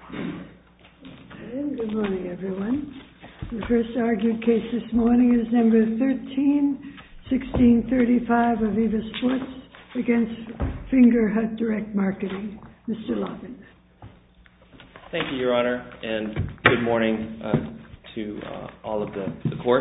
Good morning, everyone. The first argued case this morning is number 13-1635, Aviva Sports against Fingerhut Direct Marketing. Mr. Lobbin. Thank you, Your Honor, and good morning to all of the court.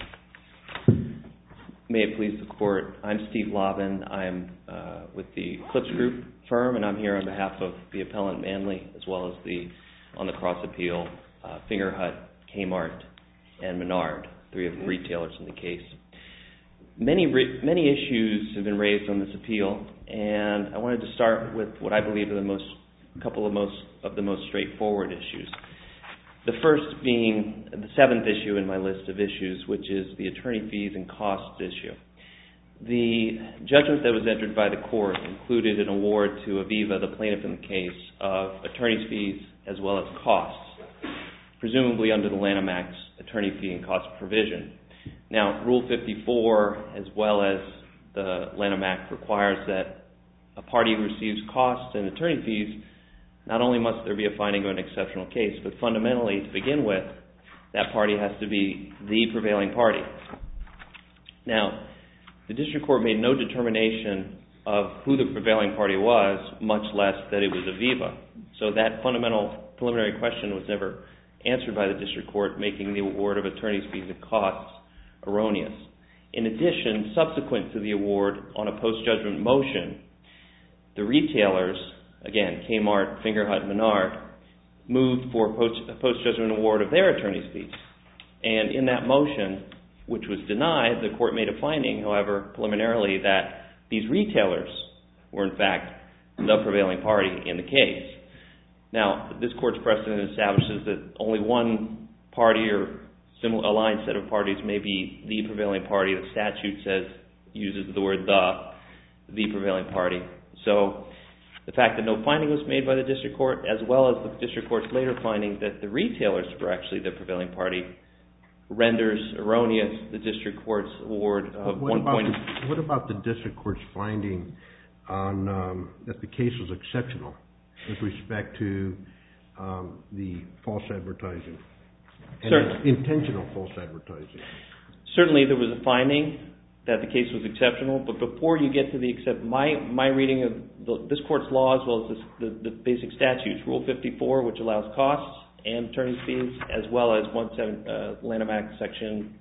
May it please the court, I'm Steve Lobbin. I'm with the Clips Group firm, and I'm here on behalf of the appellant Manley, as well as on the cross appeal, Fingerhut, Kmart, and Menard, three of the retailers in the case. Many issues have been raised on this appeal, and I wanted to start with what I believe are the most straightforward issues. The first being the seventh issue in my list of issues, which is the attorney fees and costs issue. The judgment that was entered by the court included an award to Aviva, the plaintiff in the case, of attorney's fees as well as costs, presumably under the Lanham Act's attorney fee and cost provision. Now, Rule 54, as well as the Lanham Act, requires that a party who receives costs and attorney fees, not only must there be a finding of an exceptional case, but fundamentally, to begin with, that party has to be the prevailing party. Now, the district court made no determination of who the prevailing party was, much less that it was Aviva. So that fundamental preliminary question was never answered by the district court, making the award of attorney's fees and costs erroneous. In addition, subsequent to the award on a post-judgment motion, the retailers, again, Kmart, Fingerhut, Menard, moved for a post-judgment award of their attorney's fees. And in that motion, which was denied, the court made a finding, however, preliminarily, that these retailers were, in fact, the prevailing party in the case. Now, this court's precedent establishes that only one party or aligned set of parties may be the prevailing party. The statute uses the word the prevailing party. So the fact that no finding was made by the district court, as well as the district court's later finding that the retailers were actually the prevailing party, renders erroneous the district court's award of What about the district court's finding on that the case was exceptional with respect to the false advertising and intentional false advertising? Certainly there was a finding that the case was exceptional, but before you get to my reading of this court's law, as well as the basic statutes, Rule 54, which allows costs and attorney's fees, as well as Lanham Act Section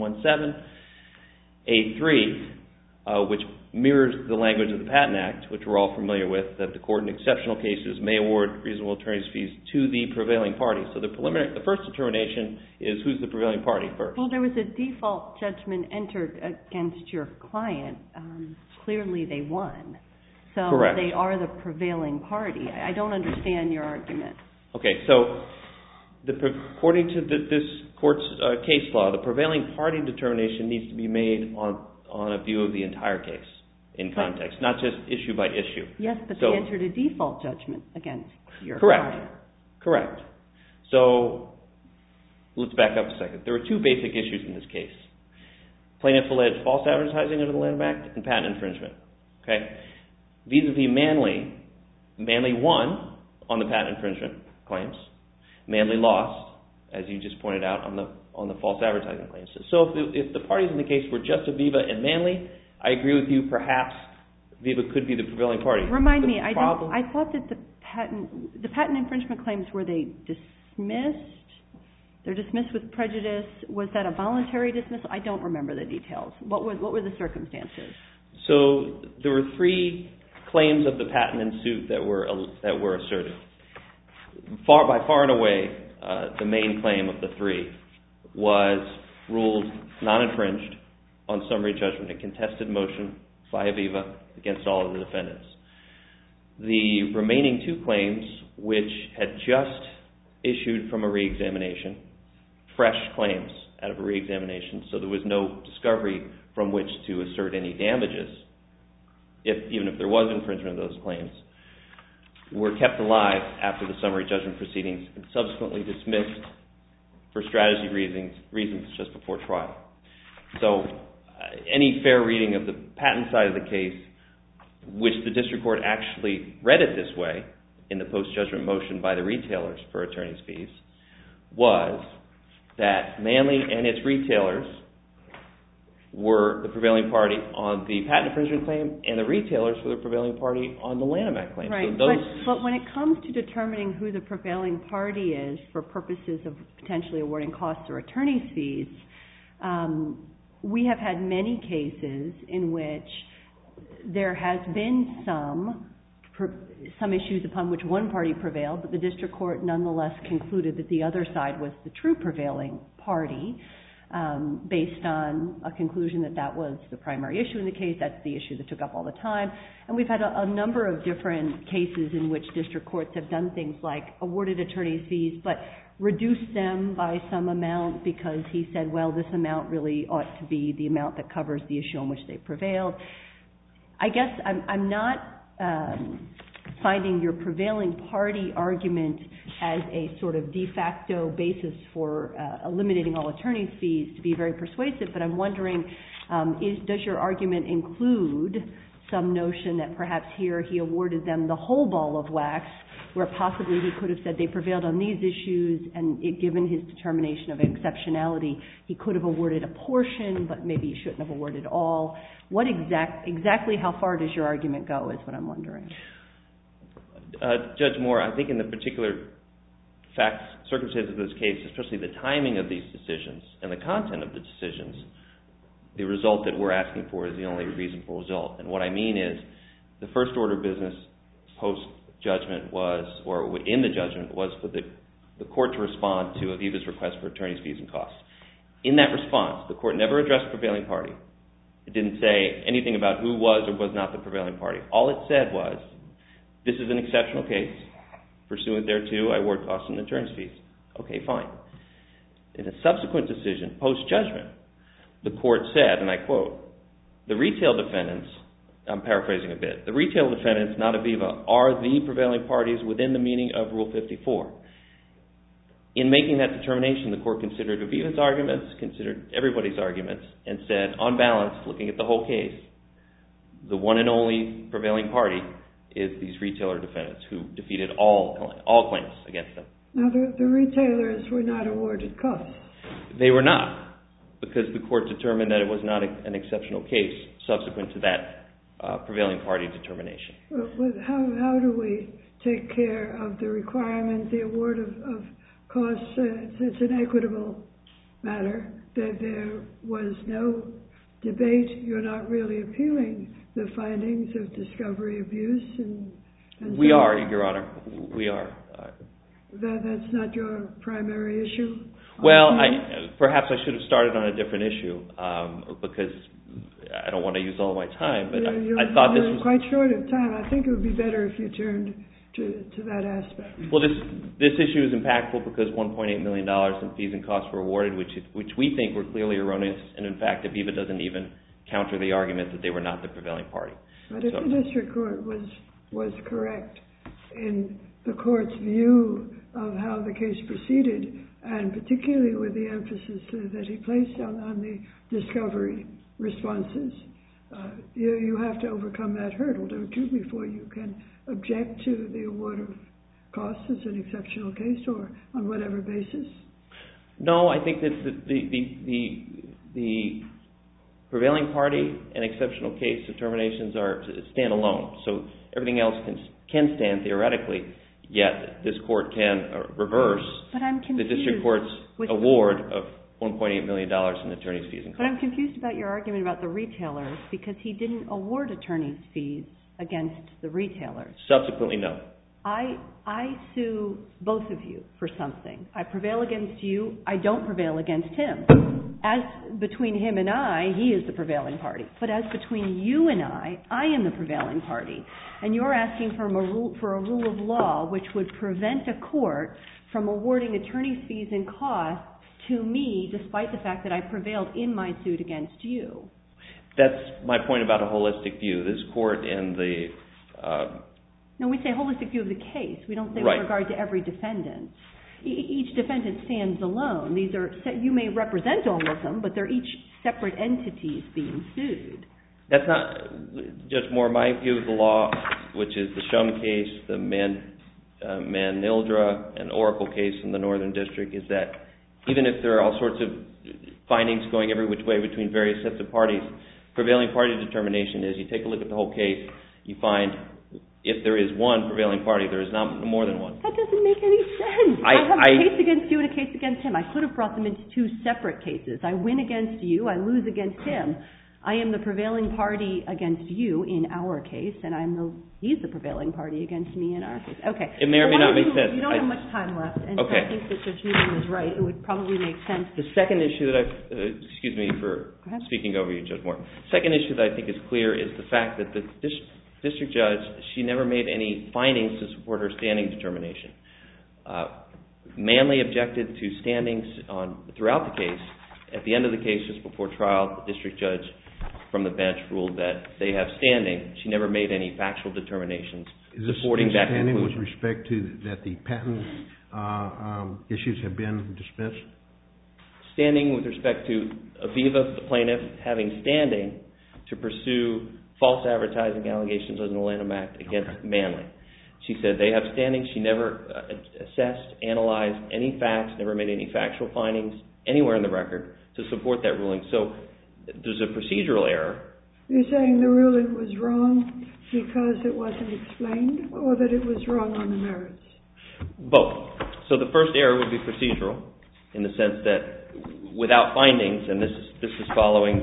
1117A3, which mirrors the language of the Patent Act, which we're all familiar with, that the court in exceptional cases may award reasonable attorney's fees to the prevailing party. So the first determination is who's the prevailing party first. Well, there was a default judgment entered against your client. Clearly they won. So Correct. They are the prevailing party. I don't understand your argument. Okay, so according to this court's case law, the prevailing party determination needs to be made on a view of the entire case in context, not just issue by issue. Yes, but they entered a default judgment against your client. Correct. So let's back up a second. There were two basic issues in this case. Plaintiff alleged false advertising under the Lanham Act and patent infringement. Okay. Vis-a-vis Manley won on the patent infringement claims. Manley lost, as you just pointed out, on the false advertising claims. So if the parties in the case were just Aviva and Manley, I agree with you, perhaps Aviva could be the prevailing party. Remind me, I thought that the patent infringement claims, were they dismissed? They're dismissed with prejudice. Was that a voluntary dismissal? I don't remember the details. What were the circumstances? So there were three claims of the patent in suit that were asserted. By far and away, the main claim of the three was ruled non-infringed on summary judgment, a contested motion by Aviva against all of the defendants. The remaining two claims, which had just issued from a re-examination, fresh claims out of a re-examination, so there was no discovery from which to assert any damages, even if there was infringement of those claims, were kept alive after the summary judgment proceedings and subsequently dismissed for strategy reasons just before trial. So any fair reading of the patent side of the case, which the district court actually read it this way, in the post-judgment motion by the retailers for attorney's fees was that Manley and its retailers were the prevailing party on the patent infringement claim, and the retailers were the prevailing party on the Lanham Act claim. Right, So but when it comes to determining who the prevailing party is for purposes of potentially awarding costs or attorney's fees, we have had many cases in which there has been some issues upon which one party prevailed, but the district court nonetheless concluded that the other side was the true prevailing party based on a conclusion that that was the primary issue in the case. That's the issue that took up all the time. And we've had a number of different cases in which district courts have done things like awarded attorney's fees but reduced them by some amount because he said, well, this amount really ought to be the amount that covers the issue on which they prevailed. I guess I'm not finding your prevailing party argument as a sort of de facto basis for eliminating all attorney's fees to be very persuasive, but I'm wondering, does your argument include some notion that perhaps here he awarded them the whole ball of wax, where possibly he could have said they prevailed on these issues, and given his determination of exceptionality, he could have awarded a portion, but maybe he shouldn't have awarded all. What exactly how far does your argument go is what I'm wondering. Judge Moore, I think in the particular facts, circumstances of this case, especially the timing of these decisions and the content of the decisions, the result that we're asking for is the only reasonable result. And what I mean is the first order of business post-judgment was, or in the judgment, was for the court to respond to Aviva's request for attorney's fees and costs. In that response, the court never addressed the prevailing party. It didn't say anything about who was or was not the prevailing party. All it said was, this is an exceptional case. Pursuant thereto, I award costs and attorney's fees. Okay, fine. In a subsequent decision, post-judgment, the court said, and I quote, the retail defendants, I'm paraphrasing a bit, the retail defendants, not Aviva, are the prevailing parties within the meaning of Rule 54. In making that determination, the court considered Aviva's arguments, considered everybody's arguments, and said, on balance, looking at the whole case, the one and only prevailing party is these retailer defendants who defeated all claims against them. Now, the retailers were not awarded costs. They were not, because the court determined that it was not an exceptional case subsequent to that prevailing party determination. Well, how do we take care of the requirement, the award of costs? It's an equitable matter. There was no debate. You're not really appealing the findings of discovery abuse and we are, Your Honor. We are. That's not your primary issue? Well, perhaps I should have started on a different issue because I don't want to use all my time, but I thought this was quite short of time. I think it would be better if you turned to that aspect. Well, this issue is impactful because $1.8 million in fees and costs were awarded, which we think were clearly erroneous, and in fact, Aviva doesn't even counter the argument that they were not the prevailing party. But if the district court was correct in the court's view of how the case proceeded, and particularly with the emphasis that he placed on the discovery responses, you have to overcome that hurdle, don't you, before you can object to the award of costs as an exceptional case or on whatever basis? No, I think that the prevailing party and exceptional case determinations stand alone. So everything else can stand theoretically, yet this court can reverse the district court's award of $1.8 million in attorney's fees and costs. But I'm confused about your argument about the retailers because he didn't award attorney's fees against the retailers. Subsequently, no. I sue both of you for something. I prevail against you. I don't prevail against him. As between him and I, he is the prevailing party. But as between you and I am the prevailing party. And you're asking for a rule of law which would prevent a court from awarding attorney's fees and costs to me, despite the fact that I prevailed in my suit against you. That's my point about a holistic view. This court in the... No, we say holistic view of the case. We don't say right. With regard to every defendant. Each defendant stands alone. You may represent all of them, but they're each separate entities being sued. That's not, Judge Moore, my view of the law, which is the Shum case, the Manildra and Oracle case in the Northern District is that even if there are all sorts of findings going every which way between various sets of parties, prevailing party determination is you take a look at the whole case, you find if there is one prevailing party, there is not more than one. That doesn't make any sense. I have a case against you and a case against him. I could have brought them into two separate cases. I win against you, I lose against him. I am the prevailing party against you in our case, and he's the prevailing party against me in our case. Okay. It may or may not make sense. You don't have much time left, and so I think that Judge Newman is right. It would probably make sense. The second issue that excuse me for speaking over you, Judge Moore. Second issue that I think is clear is the fact that the district judge, she never made any findings to support her standing determination. Manley objected to standings throughout the case. At the end of the case, just before trial, the district judge from the bench ruled that they have standing. She never made any factual determinations supporting that conclusion. Is this standing with respect to that the patent issues have been dismissed? Standing with respect to Aviva, the plaintiff, having standing to pursue false advertising allegations under the Lanham Act against Manley. She said they have standing. She never assessed, analyzed any facts, never made any factual findings anywhere in the record to support that ruling. So there's a procedural error. You're saying the ruling was wrong because it wasn't explained, or that it was wrong on the merits? Both. So the first error would be procedural, in the sense that without findings, and this is following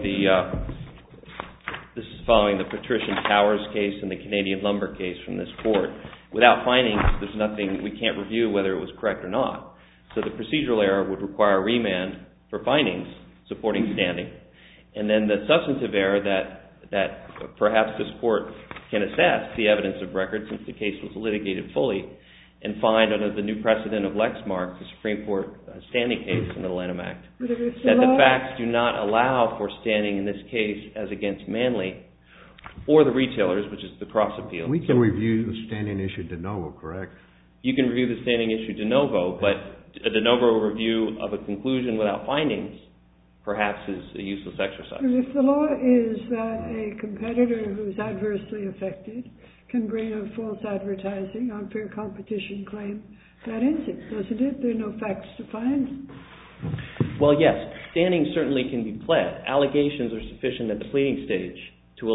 the Patrician Towers case and the Canadian Lumber case from this court. Without findings, there's nothing, we can't review whether it was correct or not. So the procedural error would require remand for findings supporting standing. And then the substantive error that perhaps this court can assess the evidence of record, since the case was litigated fully, and find under the new precedent of Lexmark, the Supreme Court standing case in the Lanham Act, that the facts do not allow for standing in this case as against Manley or the retailers, which is the cross appeal. We can review the standing issue de novo, correct? You can review the standing issue de novo, but a de novo review of a conclusion without findings perhaps is a useless exercise. If the law is that a competitor who is adversely affected can bring a false advertising, unfair competition claim, that ends it, doesn't it? There are no facts to find. Well, yes. Standing certainly can be pled. Allegations are sufficient at the pleading stage to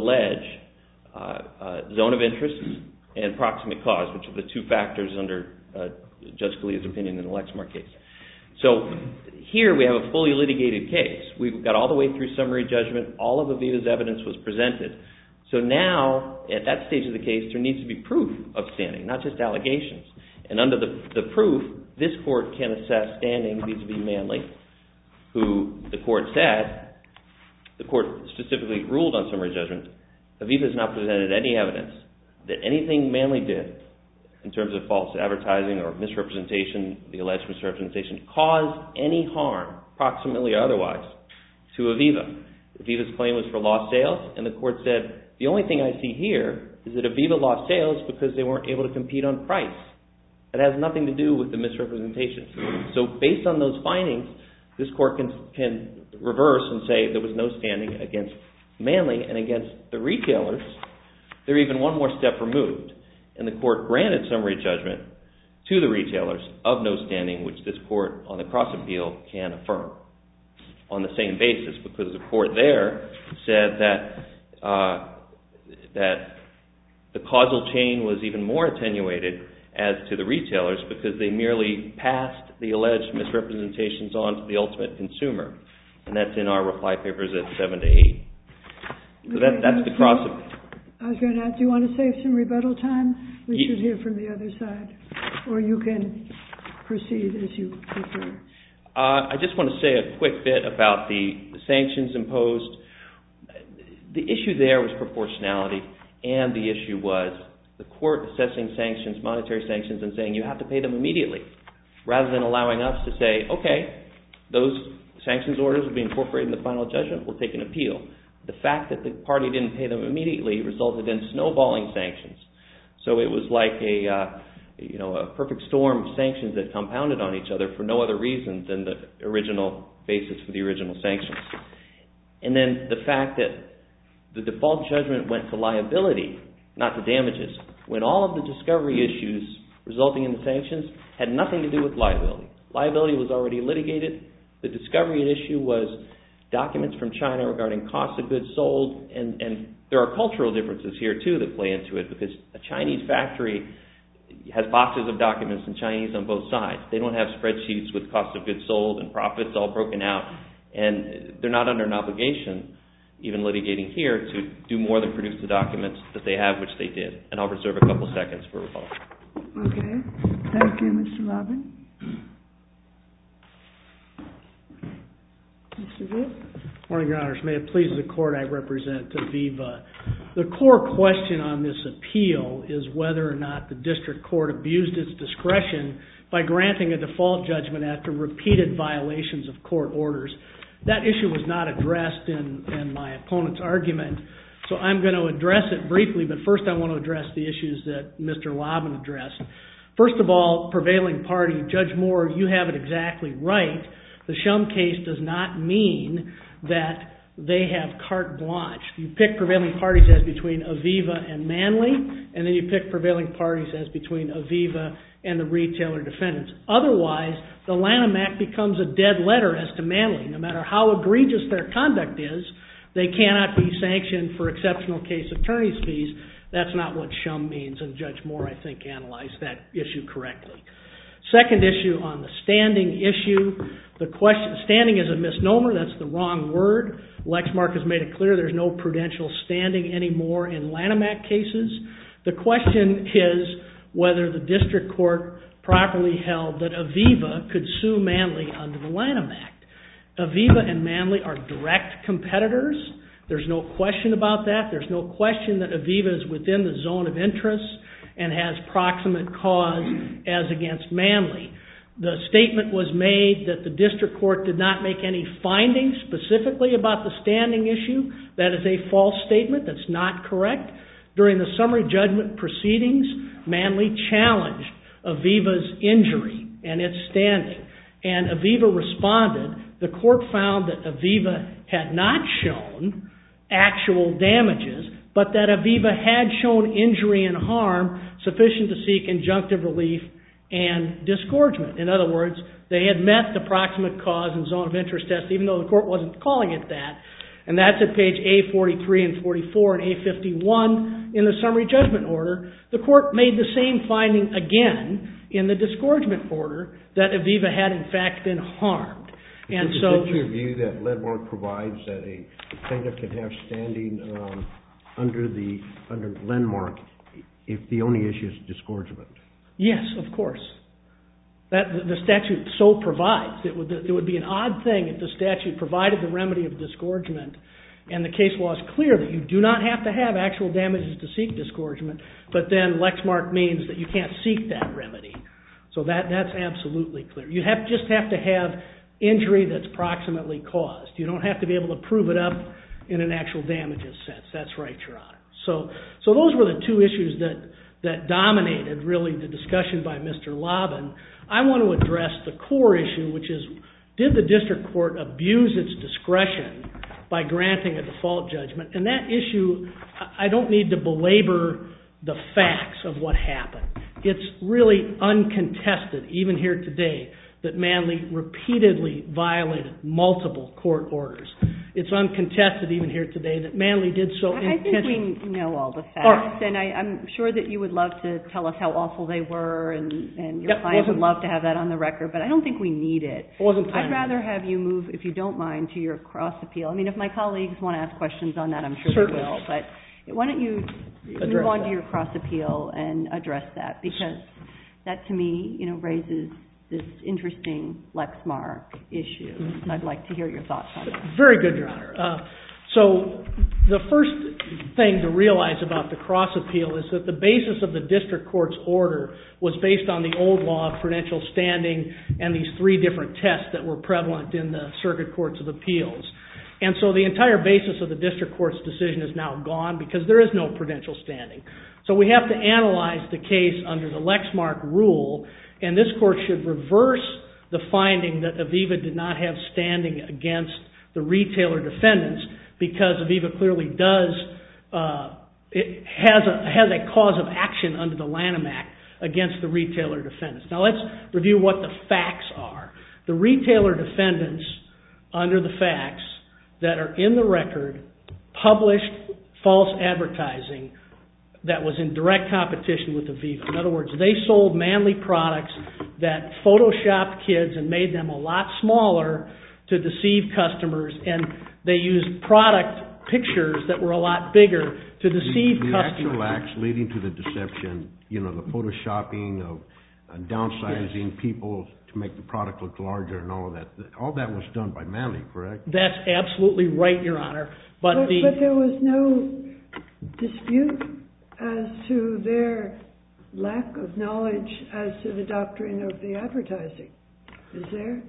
allege zone of interest and proximate cause, which are the two factors under Judge Scalia's opinion in the Lexmark case. So here we have a fully litigated case. We've got all the way through summary judgment. All of Aviva's evidence was presented. So now, at that stage of the case, there needs to be proof of standing, not just allegations. And under the proof, this court can assess standing vis-a-vis Manley, who the court said, the court specifically ruled on summary judgment, Aviva has not presented any evidence that anything Manley did in terms of false advertising or misrepresentation, the alleged misrepresentation, caused any harm, proximately or otherwise, to Aviva. Aviva's claim was for lost sales, and the court said, the only thing I see here is that Aviva lost sales because they weren't able to compete on price. It has nothing to do with the misrepresentation. So based on those findings, this court can reverse and say there was no standing against Manley and against the retailers. They're even one more step removed. And the court granted summary judgment to the retailers of no standing, which this court on the cross appeal can affirm on the same basis, because the court there said that the causal chain was even more attenuated as to the retailers because they merely passed the alleged misrepresentations on to the ultimate consumer. And that's in our reply papers at 7 to 8. So that's the cross appeal. I was going to ask, do you want to save some rebuttal time? We should hear from the other side. Or you can proceed as you prefer. I just want to say a quick bit about the sanctions imposed. The issue there was proportionality, and the issue was the court assessing sanctions, monetary sanctions, and saying you have to pay them immediately, rather than allowing us to say, okay, those sanctions orders will be incorporated in the final judgment, we'll take an appeal. The fact that the party didn't pay them immediately resulted in snowballing sanctions. So it was like a perfect storm of sanctions that compounded on each other for no other reason than the original basis for the original sanctions. And then the fact that the default judgment went to liability, not to damages, when all of the discovery issues resulting in the sanctions had nothing to do with liability. Liability was already litigated. The discovery at issue was documents from China regarding cost of goods sold, and there are cultural differences here too that play into it, because a Chinese factory has boxes of documents in Chinese on both sides. They don't have spreadsheets with cost of goods sold and profits all broken out, and they're not under an obligation, even litigating here, to do more than produce the documents that they have, which they did. And I'll reserve a couple seconds for rebuttal. Okay. Thank you, Mr. Lobin. Mr. Vitt? Morning, Your Honors. May it please the Court, I represent Aviva. The core question on this appeal is whether or not the district court abused its discretion by granting a default judgment after repeated violations of court orders. That issue was not addressed in my opponent's argument, so I'm going to address it briefly, but first I want to address the issues that Mr. Lobin addressed. First of all, prevailing party. Judge Moore, you have it exactly right. The Shum case does not mean that they have carte blanche. You pick prevailing parties as between Aviva and Manley, and then you pick prevailing parties as between Aviva and the retailer defendants. Otherwise, the Lanham Act becomes a dead letter as to Manley. No matter how egregious their conduct is, they cannot be sanctioned for exceptional case attorney's fees. That's not what Shum means, and Judge Moore, I think, analyzed that issue correctly. Second issue on the standing issue, the question, standing is a misnomer. That's the wrong word. Lexmark has made it clear there's no prudential standing anymore in Lanham Act cases. The question is whether the district court properly held that Aviva could sue Manley under the Lanham Act. Aviva and Manley are direct competitors. There's no question about that. There's no question that Aviva is within the zone of interest and has proximate cause as against Manley. The statement was made that the district court did not make any findings specifically about the standing issue. That is a false statement. That's not correct. During the summary judgment proceedings, Manley challenged Aviva's injury and its standing, and Aviva responded. The court found that Aviva had not shown actual damages, but that Aviva had shown injury and harm sufficient to seek injunctive relief and disgorgement. In other words, they had met the proximate cause and zone of interest test, even though the court wasn't calling it that. And that's at page A43 and 44 and A51 in the summary judgment order. The court made the same finding again in the disgorgement order, that Aviva had in fact been harmed. And so, is it your view that Landmark provides that a plaintiff can have standing under Landmark if the only issue is disgorgement? Yes, of course. That the statute so provides. It would be an odd thing if the statute provided the remedy of disgorgement, and the case law is clear that you do not have to have actual damages to seek disgorgement, but then Lexmark means that you can't seek that remedy. So that's absolutely clear. You just have to have injury that's proximately caused. You don't have to be able to prove it up in an actual damages sense. That's right, Your Honor. So those were the two issues that dominated really the discussion by Mr. Lobin. I want to address the core issue, which is, did the district court abuse its discretion by granting a default judgment? And that issue, I don't need to belabor the facts of what happened. It's really uncontested, even here today, that Manley repeatedly violated multiple court orders. It's uncontested, even here today, that Manley did so intentionally. I think we know all the facts, and I'm sure that you would love to tell us how awful they were, and your client would love to have that on the record, but I don't think we need it. I'd rather have you move, if you don't mind, to your cross appeal. I mean, if my colleagues want to ask questions on that, I'm sure they will, but why don't you move on to your cross appeal and address that, because that, to me, raises this interesting Lexmark issue. I'd like to hear your thoughts on it. Very good, Your Honor. So the first thing to realize about the cross appeal is that the basis of the district court's order was based on the old law of prudential standing and these three different tests that were prevalent in the circuit courts of appeals. And so the entire basis of the district court's decision is now gone because there is no prudential standing. So we have to analyze the case under the Lexmark rule, and this court should reverse the finding that Aviva did not have standing against the retailer defendants, because Aviva clearly does, it has a cause of action under the Lanham Act against the retailer defendants. Now let's review what the facts are. The retailer defendants, under the facts that are in the record, published false advertising that was in direct competition with Aviva. In other words, they sold Manly products that photoshopped kids and made them a lot smaller to deceive customers, and they used product pictures that were a lot bigger to deceive customers. The actual acts leading to the deception, the photoshopping of downsizing people to make the product look larger and all that was done by Manly, correct? That's absolutely right, Your Honor. But there was no dispute as to their lack of knowledge as to the doctrine of the advertising. Is there?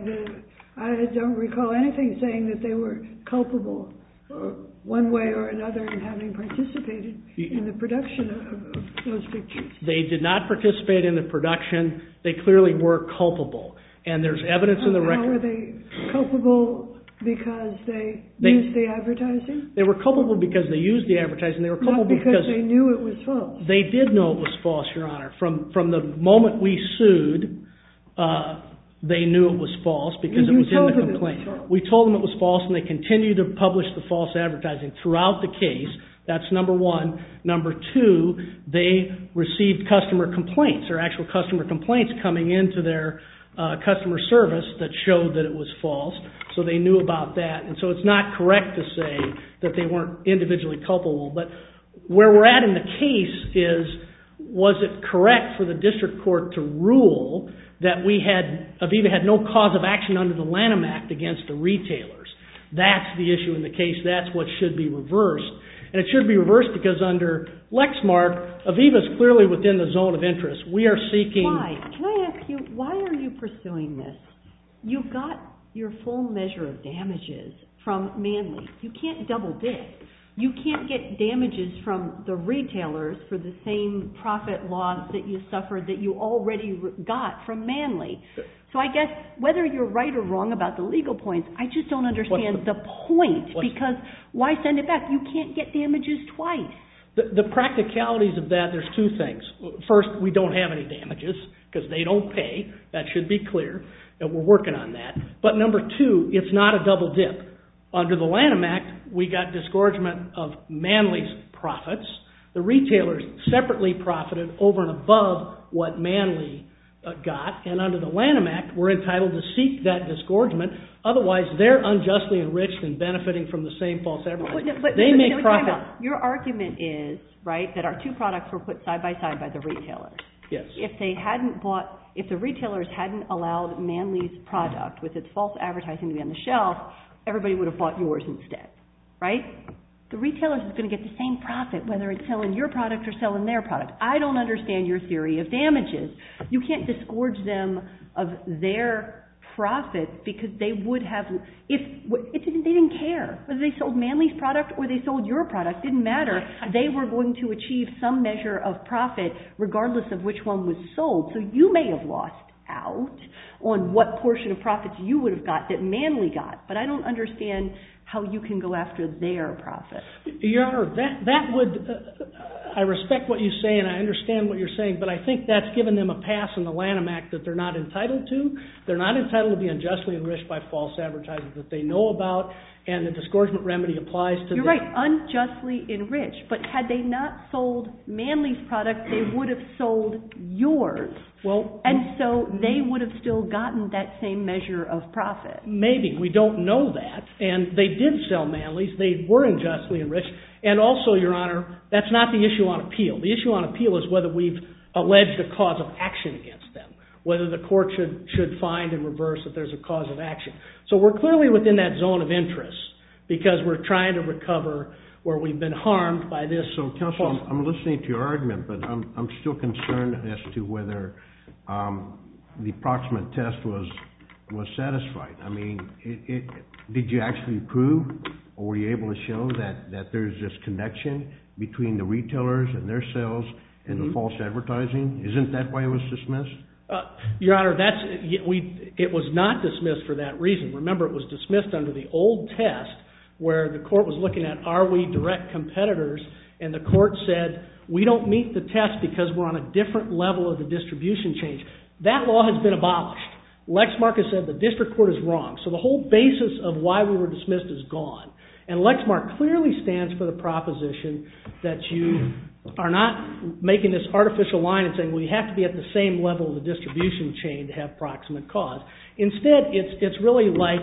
I don't recall anything saying that they were culpable one way or another in having participated in the production of those pictures. They did not participate in the production. They clearly were culpable. And there's evidence in the record. How were they culpable? Because they used the advertising? They were culpable because they used the advertising. They were culpable because they knew it was false. They did know it was false, Your Honor. From the moment we sued, they knew it was false because it was in the complaint. We told them it was false, and they continued to publish the false advertising throughout the case. That's number one. Number two, they received customer complaints, or actual customer complaints coming into their customer service that showed that it was false, so they knew about that. And so it's not correct to say that they weren't individually culpable. But where we're at in the case is, was it correct for the district court to rule that Aviva had no cause of action under the Lanham Act against the retailers? That's the issue in the case. That's what should be reversed. And it should be reversed because under Lexmark, Aviva is clearly within the zone of interest. We are seeking... Why? Can I ask you, why are you pursuing this? You got your full measure of damages from Manly. You can't double dip. You can't get damages from the retailers for the same profit loss that you suffered that you already got from Manly. So I guess whether you're right or wrong about the legal points, I just don't understand the point, because why send it back? You can't get damages twice. The practicalities of that, there's two things. First, we don't have any damages because they don't pay. That should be clear, and we're working on that. But number two, it's not a double dip. Under the Lanham Act, we got disgorgement of Manly's profits. The retailers separately profited over and above what Manly got, and under the Lanham Act, we're entitled to seek that disgorgement. Otherwise, they're unjustly enriched and benefiting from the same false advertising. They make profit. Your argument is, right, that our two products were put side by side by the retailers. Yes. If the retailers hadn't allowed Manly's product with its false advertising to be on the shelf, everybody would have bought yours instead, right? The retailers is going to get the same profit whether it's selling your product or selling their product. I don't understand your theory of damages. You can't disgorge them of their profit because they would have, they didn't care. Whether they sold Manly's product or they sold your product, didn't matter. They were going to achieve some measure of profit regardless of which one was sold. So you may have lost out on what portion of profits you would have got that Manly got, but I don't understand how you can go after their profit. Your Honor, that would, I respect what you say and I understand what you're saying, but I think that's given them a pass in the Lanham Act that they're not entitled to. They're not entitled to be unjustly enriched by false advertising that they know about, and the disgorgement remedy applies to them. You're right, unjustly enriched, but had they not sold Manly's product, they would have sold yours. Well, and so they would have still gotten that same measure of profit. Maybe. We don't know that. And they did sell Manly's. They were unjustly enriched. And also, Your Honor, that's not the issue on appeal. The issue on appeal is whether we've alleged a cause of action against them, whether the court should find and reverse that there's a cause of action. So we're clearly within that zone of interest because we're trying to recover where we've been harmed by this. So, counsel, I'm listening to your argument, but I'm still concerned as to whether the proximate test was satisfied. I mean, did you actually prove, or were you able to show that there's this connection between the retailers and their sales and the false advertising? Isn't that why it was dismissed? Your Honor, it was not dismissed for that reason. Remember, it was dismissed under the old test where the court was looking at, are we direct competitors? And the court said, we don't meet the test because we're on a different level of the distribution chain. That law has been abolished. Lexmark has said the district court is wrong. So the whole basis of why we were dismissed is gone. And Lexmark clearly stands for the proposition that you are not making this artificial line and saying, well, you have to be at the same level of the distribution chain to have proximate cause. Instead, it's really like...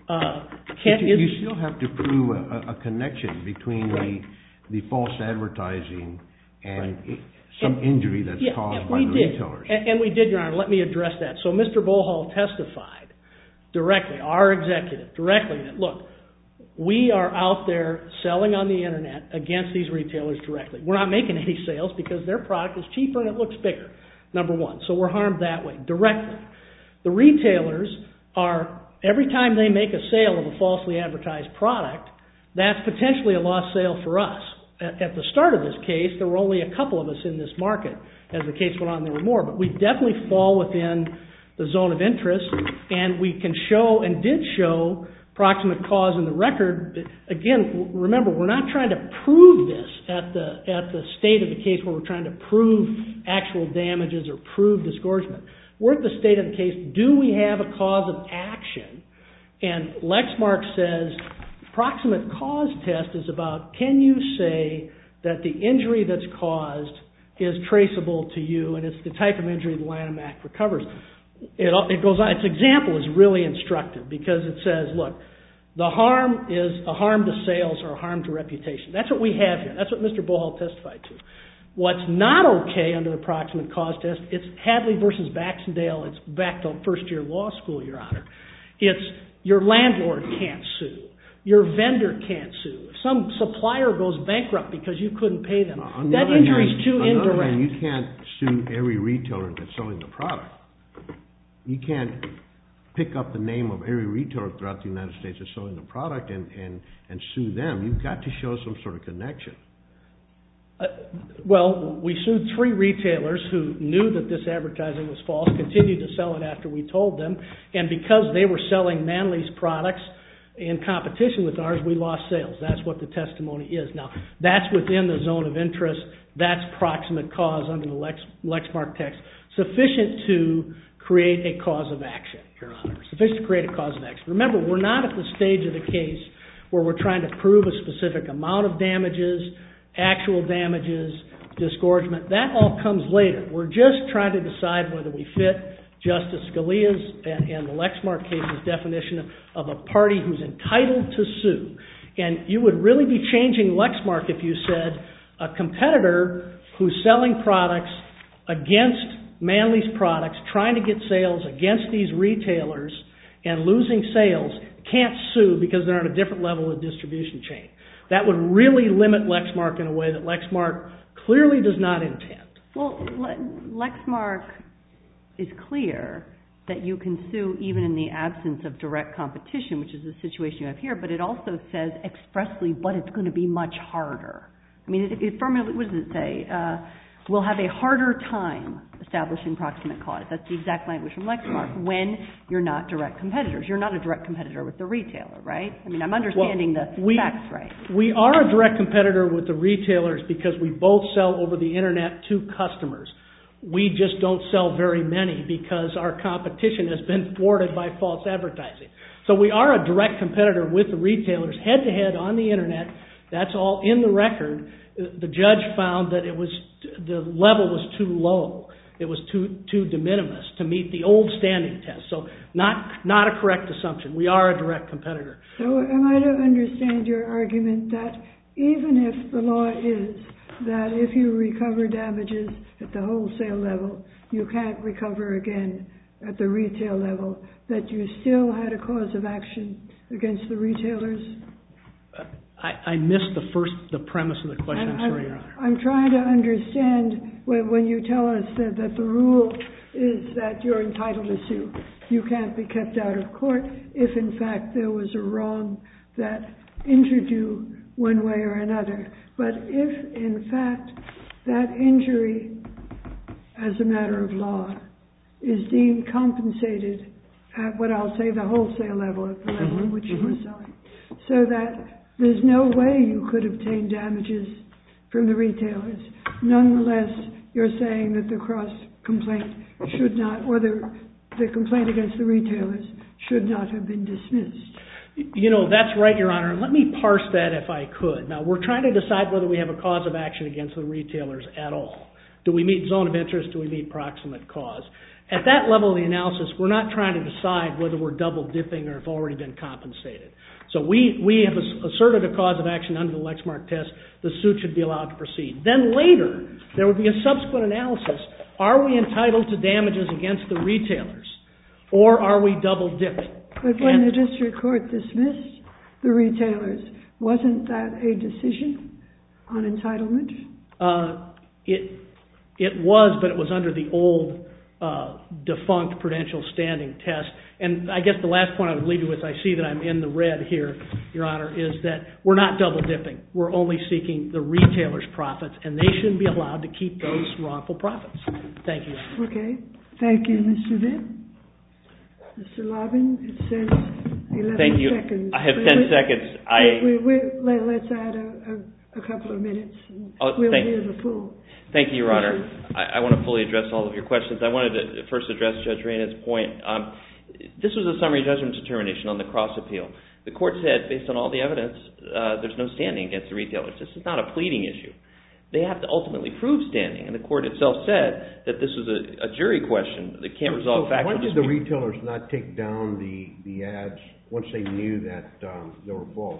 you still have to prove a connection between the false advertising and some injury that's caused by the retailers. And we did, Your Honor. Let me address that. So Mr. Bohol testified directly, our executive, directly, that, look, we are out there selling on the internet against these retailers directly. We're not making any sales because their product is cheaper and it looks bigger, number one. So we're harmed that way, directly. The retailers are, every time they make a sale of a falsely advertised product, that's potentially a lost sale for us. At the start of this case, there were only a couple of us in this market. As the case went on, there were more. But we definitely fall within the zone of interest, and we can show, and did show, proximate cause in the record. Again, remember, we're not trying to prove this at the state of the case where we're trying to prove actual damages or prove disgorgement. We're at the state of the case, do we have a cause of action? And Lexmark says, proximate cause test is about, can you say that the injury that's caused is traceable to you, and it's the type of injury the Lanham Act recovers. It goes on. Its example is really instructive because it says, look, the harm is a harm to sales or a harm to reputation. That's what we have here. That's what Mr. Bohol testified to. What's not okay under the proximate cause test, it's Hadley versus Baxendale. It's back to first-year law school, Your Honor. It's your landlord can't sue. Your vendor can't sue. If some supplier goes bankrupt because you couldn't pay them, that injury is too indirect. On the other hand, you can't sue every retailer that's selling the product. You can't pick up the name of every retailer throughout the United States that's selling the product and sue them. You've got to show some sort of connection. Well, we sued 3 retailers who knew that this advertising was false, continued to sell it after we told them, and because they were selling Manley's products in competition with ours, we lost sales. That's what the testimony is. Now, that's within the zone of interest. That's proximate cause under the Lexmark text, sufficient to create a cause of action, Your Honor. Sufficient to create a cause of action. Remember, we're not at the stage of the case where we're trying to prove a specific amount of damages, actual damages, disgorgement. That all comes later. We're just trying to decide whether we fit Justice Scalia's and the Lexmark case's definition of a party who's entitled to sue. And you would really be changing Lexmark if you said a competitor who's selling products against Manley's products, trying to get sales against these retailers and losing sales, can't sue because they're on a different level of distribution chain. That would really limit Lexmark in a way that Lexmark clearly does not intend. Well, Lexmark is clear that you can sue even in the absence of direct competition, which is the situation you have here, but it also says expressly, but it's going to be much harder. I mean, it firmly, what does it say? We'll have a harder time establishing proximate cause. That's the exact language from Lexmark when you're not direct competitors. You're not a direct competitor with the retailer, right? I mean, I'm understanding the facts right. We are a direct competitor with the retailers because we both sell over the internet to customers. We just don't sell very many because our competition has been thwarted by false advertising. So we are a direct competitor with the retailers head-to-head on the internet. That's all in the record. The judge found that the level was too low. It was too de minimis to meet the old standing test. So not a correct assumption. We are a direct competitor. So am I to understand your argument that even if the law is that if you recover damages at the wholesale level, you can't recover again at the retail level, that you still had a cause of action against the retailers? I missed the premise of the question. I'm sorry, Your Honor. I'm trying to understand when you tell us that the rule is that you're entitled to sue. You can't be kept out of court if, in fact, there was a wrong that injured you one way or another. But if, in fact, that injury, as a matter of law, is deemed compensated at what I'll say the wholesale level, at the level at which you were selling, so that there's no way you could obtain damages from the retailers, nonetheless, you're saying that the cross-complaint should not, or the complaint against the retailers should not have been dismissed. That's right, Your Honor. Let me parse that if I could. Now, we're trying to decide whether we have a cause of action against the retailers at all. Do we meet zone of interest? Do we meet proximate cause? At that level of the analysis, we're not trying to decide whether we're double dipping or have already been compensated. So we have asserted a cause of action under the Lexmark test. The suit should be allowed to proceed. Then later, there would be a subsequent analysis. Are we entitled to damages against the retailers, or are we double dipping? But when the district court dismissed the retailers, wasn't that a decision on entitlement? It was, but it was under the old defunct prudential standing test. And I guess the last point I would leave you with, I see that I'm in the red here, Your Honor, is that we're not double dipping. We're only seeking the retailers' profits, and they shouldn't be allowed to keep those wrongful profits. Thank you. Okay. Thank you, Mr. Vitt. Mr. Lobbin, it says 11 Thank you. seconds. I have 10 seconds. Let's add a couple of minutes. We'll hear the full. Thank you, Your Honor. I want to fully address all of your questions. I wanted to first address Judge Reyna's point. This was a summary judgment determination on the cross appeal. The court said, based on all the evidence, there's no standing against the retailers. This is not a pleading issue. They have to ultimately prove standing, and the court itself said that this was a jury question that can't resolve factual disputes. Why did the retailers not take down the ads once they knew that they were false?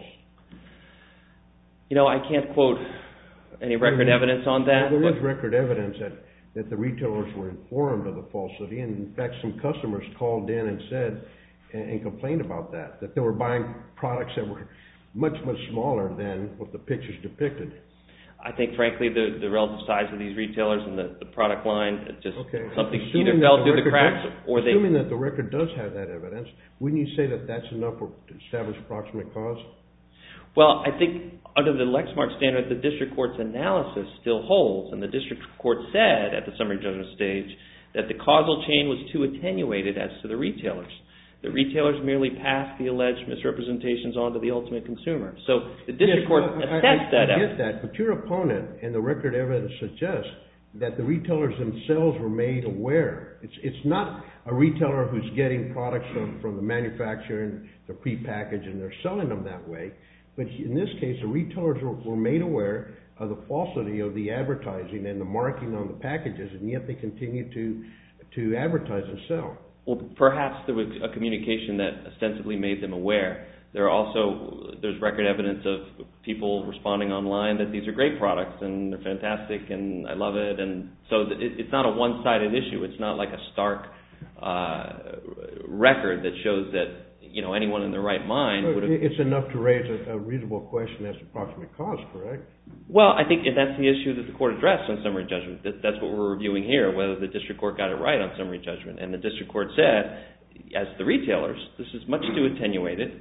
I can't quote any record evidence on that. Well, there is record evidence that the retailers were informed of the falsity, and in fact some customers called in and said and complained about that they were buying products that were much, much smaller than what the pictures depicted. I think, frankly, the relative size of these retailers and the product line, something either Assuming fell through the cracks or they... Assuming that the record does have that evidence, wouldn't you say that that's enough to establish proximate cause? Well, I think under the Lexmark standard, the district court's analysis still holds, and the district court said at the summary judgment stage that the causal chain was too attenuated as to the retailers. The retailers merely passed the alleged misrepresentations on to the ultimate consumer. So the district court assessed that evidence. I get that, but your opponent and the record evidence suggests that the retailers themselves were made aware. It's not a retailer who's getting products from the manufacturer and they're prepackaged and they're selling them that way. But in this case, the retailers were made aware of the falsity of the advertising and the marking on the packages, and yet they continue to advertise and sell. Well, perhaps there was a communication that ostensibly made them aware. There's record evidence of people responding online that these are great products and they're fantastic and I love it. And so it's not a one-sided issue. It's not like a stark record that shows that anyone in their right mind would have... It's enough to raise a reasonable question as to proximate cause, correct? Well, I think that's the issue that the court addressed on summary judgment. That's what we're reviewing here, whether the district court got it right on summary judgment. And the district court said, as the retailers, this is much too attenuated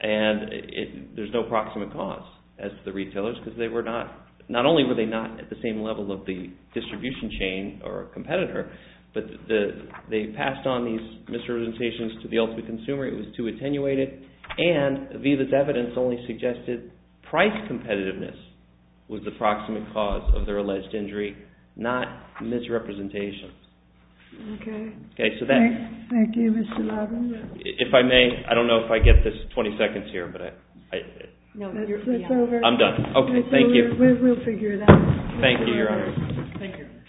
and there's no proximate cause as the retailers because they were not only were they not at the same level of the distribution chain or competitor, but they passed on these misrepresentations to the ultimate consumer. It was too attenuated, and Aviva's evidence only suggested price competitiveness was the proximate cause of their alleged injury, not misrepresentation. Okay. So that... Thank you, Mr. Lobbin. If I may, I don't know if I get this 20 seconds here, but No, it's over. I'm done. Okay, thank you. We'll figure it out. Thank you, Your Honor. Thank you.